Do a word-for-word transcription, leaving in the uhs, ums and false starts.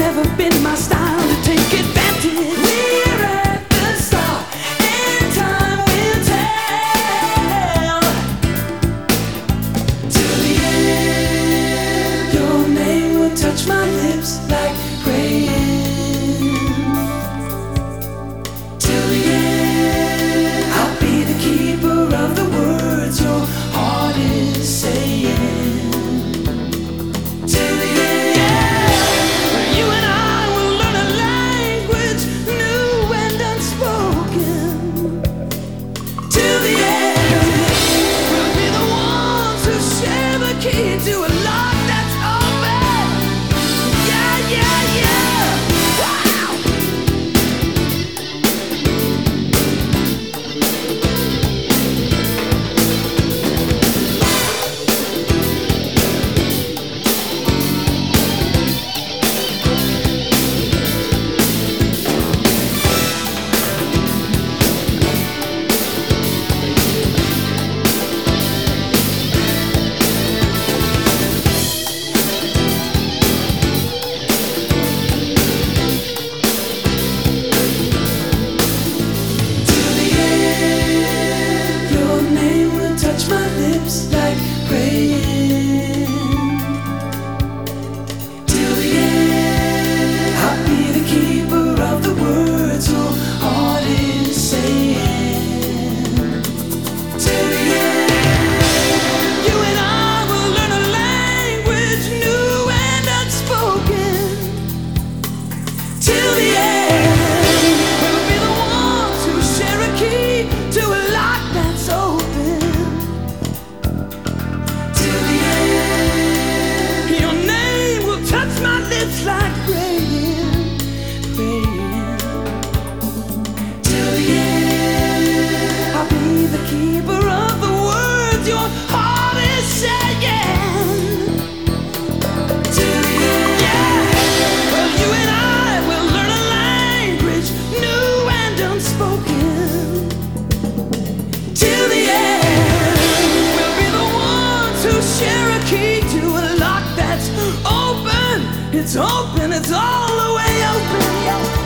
never been my style to take advantage. We're at the start, and time will tell. Till the end, your name will touch my lips like praying. Till the end, I'll be the keeper of the words your heart is saying. To a lot that's open. Yeah, yeah, yeah. Wow. My lips like praying. Till the end, I'll be the keeper of the words your heart is saying. Till the end, you and I will learn a language new and unspoken. Till the end, we'll be the ones who share a key to a lock that's open. It's like praying, praying. Till the end, I'll be the keeper of the words your heart is saying. Till the end, yeah. Well, you and I will learn a language new and unspoken. Till the end, we'll be the ones who share a key to a lock that's open. It's open, it's all the way open.